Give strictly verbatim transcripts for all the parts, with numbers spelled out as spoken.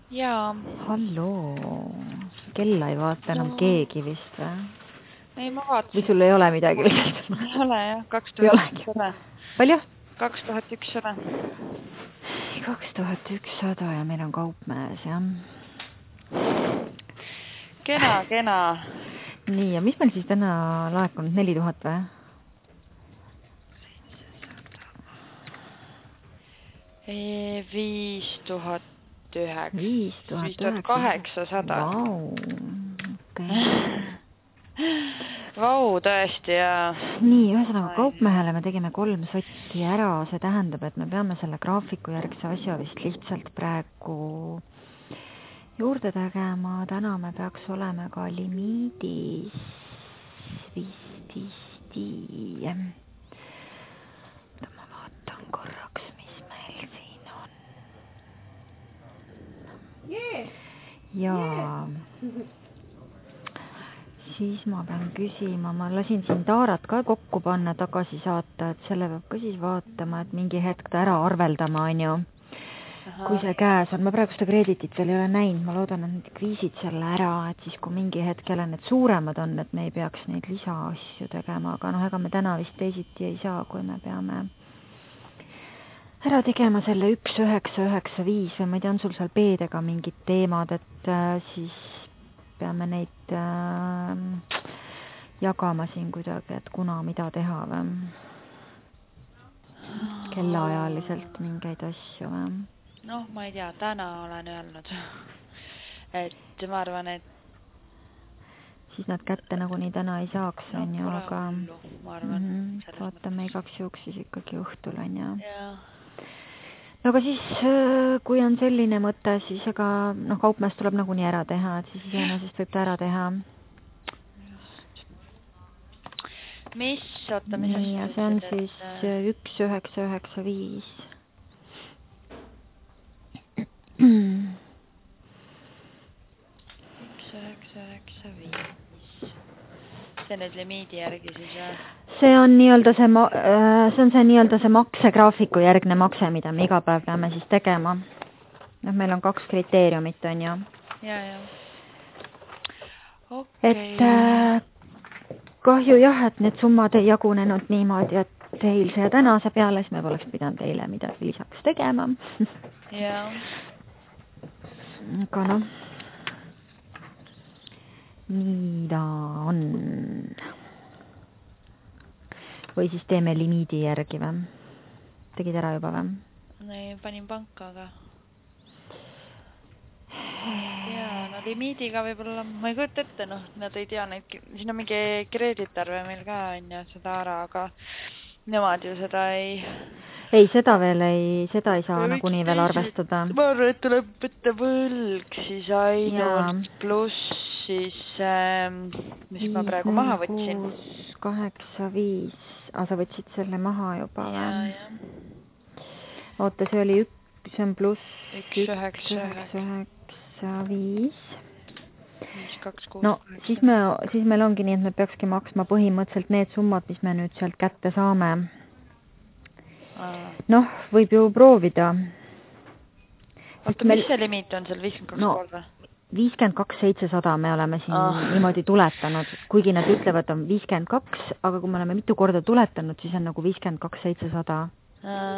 Jaa. Halloo. Kella ei vaata enam no. keegi vist või? Ei, ma vaatasin. Või sul ei ole midagi lihtsalt? Ei ole jah, kaks tuhat ükssada. Palju? kaks tuhat ükssada. kaks tuhat ükssada ja meil on Kaupmäes, jah. Kena, kena. Nii, ja mis meil siis täna laekunud? neli tuhat või? viis tuhat üheksa. viis tuhat kaheksasada. Vau, okei. Vau, tõesti, ja. Nii, ühesõnaga Kaupmehele me tegime kolm sotti ära, see tähendab, et me peame selle graafiku järgse asja vist lihtsalt praegu juurde tegema. Täna me peaks olema ka limiidis vist visti. Ma vaatan korraks, mis meil siin on. Ja siis ma pean küsima, ma lasin siin Taarat ka kokku panna, tagasi saata, et selle peab ka siis vaatama, et mingi hetk ta ära arveldama on ju. Aha. Kui see käes on, ma praegu seda kreditit veel ei ole näinud, ma loodan, et need kriisid selle ära, et siis kui mingi hetk jälle need suuremad on, et me ei peaks neid lisaasju tegema, aga noh, ega me täna vist teisiti ei saa, kui me peame ära tegema selle üks üheksa üheksa viis või ma ei tea, on sul seal B-dega mingid teemad, et äh, siis peame neid äh, jagama siin kuidagi, et kuna mida teha või kellaajaliselt mingeid asju või? Noh, ma ei tea, täna olen öelnud, et ma arvan, et siis nad kätte nagu nii täna ei saaks, no, on ju, aga hullu, ma arvan, mm -hmm, vaatame igaks juhuks siis ikkagi õhtul, on ju. Jaa. No aga siis, kui on selline mõte, siis ega noh, Kaupmees tuleb nagu nii ära teha, et siis iseenesest võib ta ära teha. Mis, oota, mis nii, ja see on siis üks üheksa üheksa viis. üks üheksa üheksa viis. See nüüd limiidi järgi siis või? See on nii-öelda see, see on see nii-öelda see maksegraafiku järgne makse, mida me iga päev peame siis tegema. Noh, meil on kaks kriteeriumit, on ju. Ja, ja. Okay. Et äh, kahju jah, et need summad ei jagunenud niimoodi, et eilse ja tänase peale, siis me poleks pidanud eile midagi lisaks tegema. Ja. Aga noh, nii ta on. Või siis teeme limiidi järgi või? Tegid ära juba või? Ei, panin panka, aga jaa, no limiidiga võib-olla, ma ei kujuta ette, noh, nad ei tea neid, siin on mingi kreditarve meil ka on ja seda ära, aga nemad ju seda ei ei, seda veel ei, seda ei saa nagu nii veel arvestada. Ma arvan, et tuleb võtta võlg siis ainult pluss siis, ähm, mis ma praegu maha võtsin. kaheksa viis, aga sa võtsid selle maha juba või? Jaa, jah. Oota, see oli üks, see on pluss üks üheksa üheksa viis. kaks kuus. No, siis, me, siis meil ongi nii, et me peakski maksma põhimõtteliselt need summad, mis me nüüd sealt kätte saame. Noh, võib ju proovida. Oota, mis see limiit on seal viiskümmend kaks no, pool või? viiskümmend kaks seitsesada me oleme siin ah. niimoodi tuletanud, kuigi nad ütlevad, on viiskümmend kaks, aga kui me oleme mitu korda tuletanud, siis on nagu viiskümmend kaks seitsesada. Ah.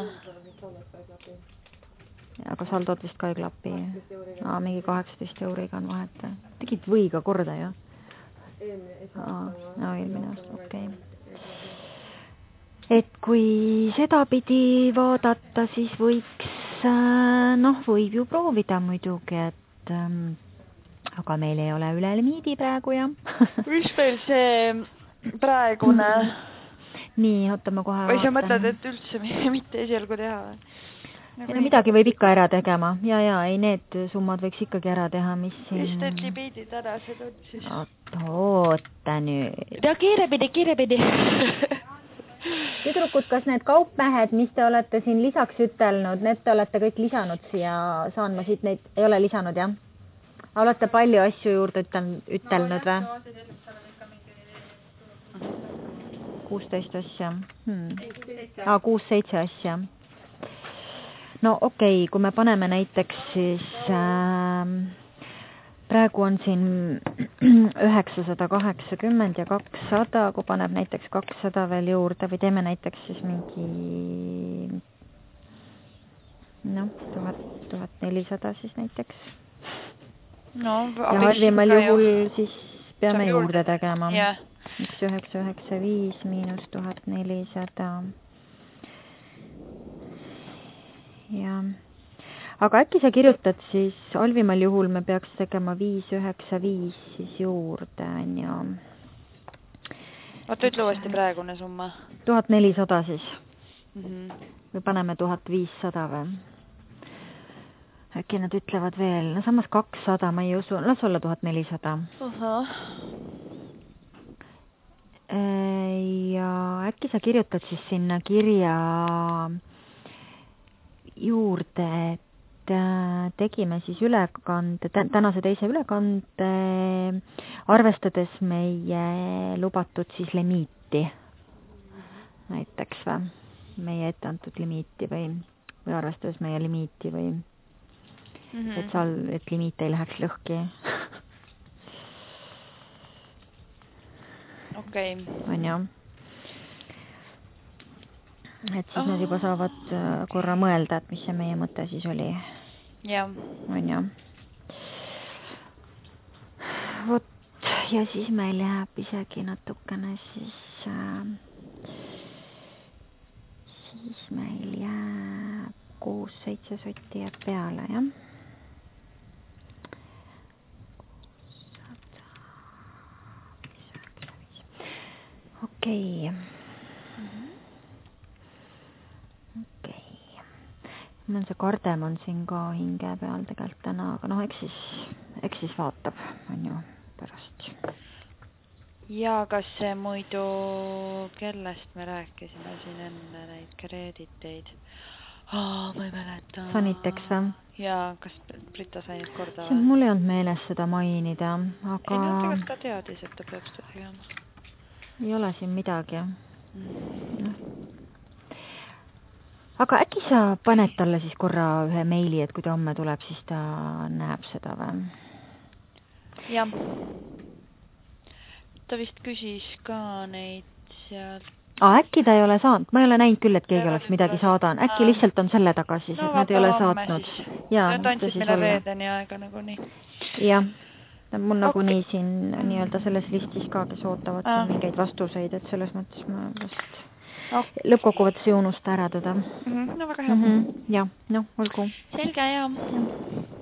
Aga saldod vist ka ei klapi. Aa, mingi kaheksateist euriga on vahet. Tegid võiga korda ju? Aa, no eelmine aasta, okei. Okay. Et kui seda pidi vaadata, siis võiks, noh, võib ju proovida muidugi, et ähm, aga meil ei ole üle limiidi praegu, jah. Mis meil see praegune? Nii, oota ma kohe või sa mõtled, et üldse mitte esialgu teha või? Nagu ja midagi võib ikka ära tegema. Ja, ja, ei, need summad võiks ikkagi ära teha, mis siin... Mis need libiidid ära seda siis? Oota, oota nüüd. Ja kiirepidi, kiirepidi. Tüdrukud, kas need kaupmehed, mis te olete siin lisaks ütelnud, need te olete kõik lisanud siia, saan ma siit neid, ei ole lisanud, jah? Olete palju asju juurde ütelnud või? kuusteist asja. Hmm. Aa, kuus seitse asja. no okei okay,, kui me paneme näiteks siis äh, praegu on siin üheksasada kaheksakümmend ja kakssada, kui paneb näiteks kakssada veel juurde või teeme näiteks siis mingi noh, tuhat, tuhat nelisada siis näiteks. No, ja halvimal juhul ju. Siis peame juurde, juurde tegema. Yeah. üks üheksa üheksa viis miinus tuhat nelisada. Ja. Aga äkki sa kirjutad siis, halvimal juhul me peaks tegema viis üheksa viis siis juurde, on ju. Oota, ütle uuesti praegune summa. tuhat nelisada siis. Mm-hmm. Või paneme tuhat viissada või? Äkki nad ütlevad veel, no samas kakssada, ma ei usu, las olla tuhat nelisada. Uh-huh. Ja äkki sa kirjutad siis sinna kirja juurde, et tegime siis ülekande, tänase teise ülekande, arvestades meie lubatud siis limiiti. Näiteks või? Meie ette antud limiiti või, või arvestades meie limiiti või mm-hmm. et, seal, et limiit ei läheks lõhki. Okei. Okay. On ju. Et siis oh. nad juba saavad korra mõelda, et mis see meie mõte siis oli. Jah. On ju. Vot, ja siis meil jääb isegi natukene siis, äh, siis meil jääb kuus, seitse sotti jääb peale, jah. Okei. Okei. Mul on see kardem on siin ka hinge peal tegelikult täna, aga noh, eks siis, eks siis vaatab, on ju, pärast. Ja kas see muidu, kellest me rääkisime siin enne neid kreediteid? Oh, ma ei mäleta. Sanitex või? Jaa, kas Brita sai nüüd korda? See, mul ei olnud meeles seda mainida, aga... Ei nüüd, kas ta teadis, et ta peaks seda tegema? Ei ole siin midagi. Mm. Aga äkki sa paned talle siis korra ühe meili, et kui ta homme tuleb, siis ta näeb seda või? Jah. Ta vist küsis ka neid sealt. Ah, äkki ta ei ole saanud? Ma ei ole näinud küll, et keegi oleks midagi saadan. Äkki Aa. lihtsalt on selle tagasi, no, et nad ei ole saatnud. Ja, Nad andsid meile reedeni aega nagu nii. Jah. Mul nagu okay. nii siin nii-öelda selles listis ka, kes ootavad ah. mingeid vastuseid, et selles mõttes ma vast okay. lõppkokkuvõttes ei unusta ära teda. Mm-hmm. No väga hea. Mm-hmm. Ja, noh, olgu. Selge, jah. Ja.